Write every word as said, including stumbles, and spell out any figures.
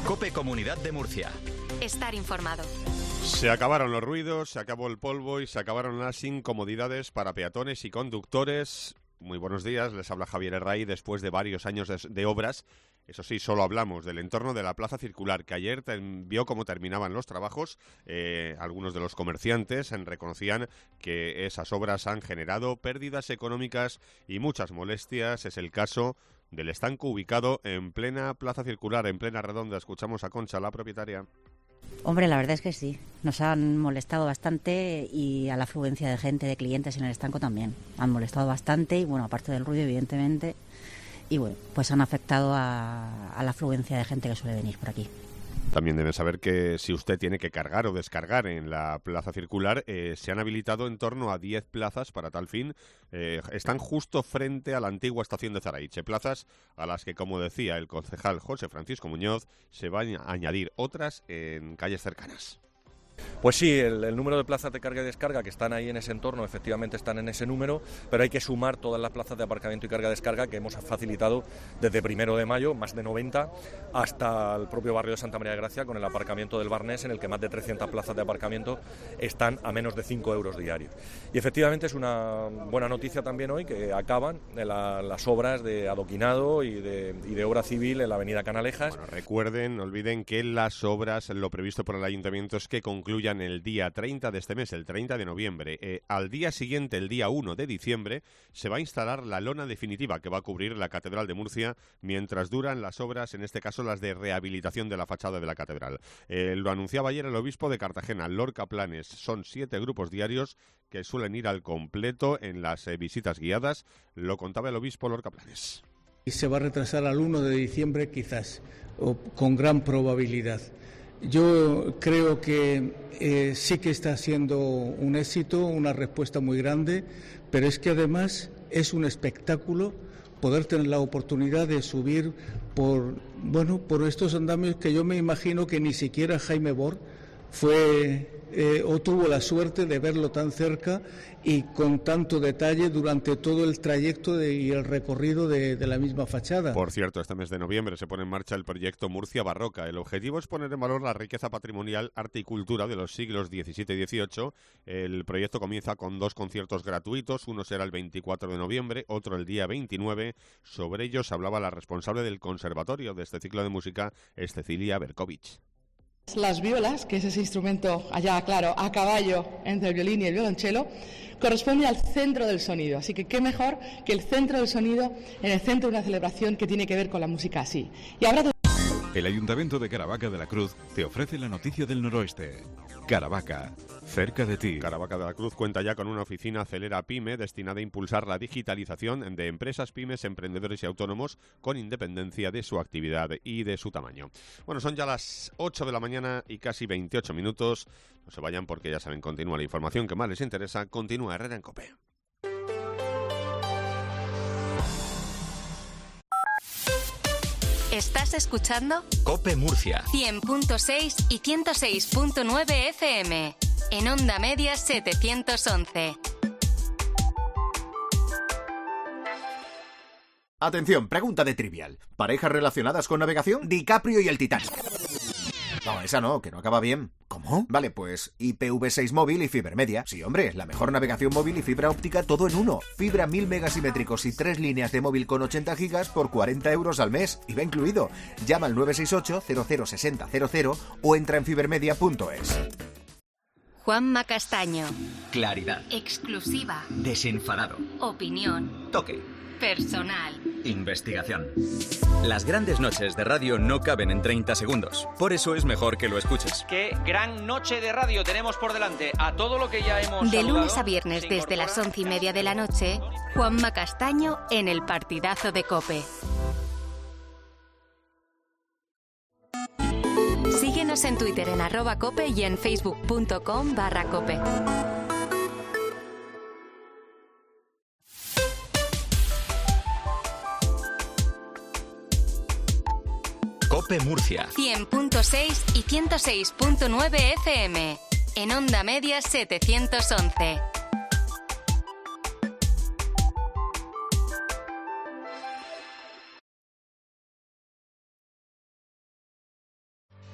COPE Comunidad de Murcia. Estar informado. Se acabaron los ruidos, se acabó el polvo y se acabaron las incomodidades para peatones y conductores. Muy buenos días, les habla Javier Herray después de varios años de, de obras. Eso sí, solo hablamos del entorno de la Plaza Circular, que ayer ten, vio cómo terminaban los trabajos. Eh, algunos de los comerciantes reconocían que esas obras han generado pérdidas económicas y muchas molestias. Es el caso del estanco ubicado en plena Plaza Circular, en plena Redonda. Escuchamos a Concha, la propietaria. Hombre, la verdad es que sí. Nos han molestado bastante y a la afluencia de gente, de clientes en el estanco también. Han molestado bastante y, bueno, aparte del ruido, evidentemente. Y, bueno, pues han afectado a, a la afluencia de gente que suele venir por aquí. También deben saber que si usted tiene que cargar o descargar en la Plaza Circular, eh, se han habilitado en torno a diez plazas para tal fin. Eh, están justo frente a la antigua estación de Zaraiche, plazas a las que, como decía el concejal José Francisco Muñoz, se van a añadir otras en calles cercanas. Pues sí, el, el número de plazas de carga y descarga que están ahí en ese entorno, efectivamente están en ese número, pero hay que sumar todas las plazas de aparcamiento y carga-descarga que hemos facilitado desde primero de mayo, más de noventa, hasta el propio barrio de Santa María de Gracia, con el aparcamiento del Barnés, en el que más de trescientas plazas de aparcamiento están a menos de cinco euros diarios. Y efectivamente es una buena noticia también hoy que acaban la, las obras de adoquinado y de, y de obra civil en la avenida Canalejas. Bueno, recuerden, no olviden que las obras, lo previsto por el ayuntamiento es que concluyan el día treinta de este mes, el treinta de noviembre. Eh, al día siguiente, el día uno de diciembre, se va a instalar la lona definitiva que va a cubrir la Catedral de Murcia mientras duran las obras, en este caso las de rehabilitación de la fachada de la Catedral. Eh, lo anunciaba ayer el obispo de Cartagena, Lorca Planes. Son siete grupos diarios que suelen ir al completo en las eh, visitas guiadas. Lo contaba el obispo Lorca Planes. Y se va a retrasar al uno de diciembre quizás, o con gran probabilidad. Yo creo que eh, sí que está siendo un éxito, una respuesta muy grande, pero es que además es un espectáculo poder tener la oportunidad de subir por, bueno, por estos andamios que yo me imagino que ni siquiera Jaime Bor fue eh, o tuvo la suerte de verlo tan cerca y con tanto detalle durante todo el trayecto de, y el recorrido de, de la misma fachada. Por cierto, este mes de noviembre se pone en marcha el proyecto Murcia Barroca. El objetivo es poner en valor la riqueza patrimonial, arte y cultura de los siglos diecisiete y dieciocho. El proyecto comienza con dos conciertos gratuitos. Uno será el veinticuatro de noviembre, otro el día veintinueve. Sobre ellos hablaba la responsable del conservatorio de este ciclo de música, es Cecilia Berkovich. Las violas, que es ese instrumento allá, claro, a caballo entre el violín y el violonchelo, corresponde al centro del sonido. Así que qué mejor que el centro del sonido en el centro de una celebración que tiene que ver con la música así. Y habrá dos... El Ayuntamiento de Caravaca de la Cruz te ofrece la noticia del noroeste. Caravaca, cerca de ti. Caravaca de la Cruz cuenta ya con una oficina Acelera Pyme destinada a impulsar la digitalización de empresas, pymes, emprendedores y autónomos con independencia de su actividad y de su tamaño. Bueno, son ya las ocho de la mañana y casi veintiocho minutos. No se vayan porque ya saben, continúa la información que más les interesa. Continúa Herrera en COPE. ¿Estás escuchando? COPE Murcia. cien punto seis y ciento seis punto nueve F M. En onda media setecientos once. Atención, pregunta de trivial. ¿Parejas relacionadas con navegación? DiCaprio y el Titanic. No, esa no, que no acaba bien. ¿Cómo? Vale, pues I P v seis móvil y Fibermedia. Sí, hombre, la mejor navegación móvil y fibra óptica todo en uno. Fibra mil megasimétricos y tres líneas de móvil con ochenta gigas por cuarenta euros al mes. I V A incluido. Llama al nueve seis ocho cero cero seis cero cero cero o entra en fibermedia punto es. Juanma Castaño. Claridad. Exclusiva. Desenfadado. Opinión. Toque. Personal. Investigación. Las grandes noches de radio no caben en treinta segundos. Por eso es mejor que lo escuches. Qué gran noche de radio tenemos por delante. A todo lo que ya hemos De saludado, lunes a viernes desde las once y media de la noche, Juanma Castaño en el partidazo de COPE. Síguenos en Twitter en arroba COPE y en facebook punto com barra COPE. COPE Murcia. cien punto seis y ciento seis punto nueve F M. En onda media setecientos once.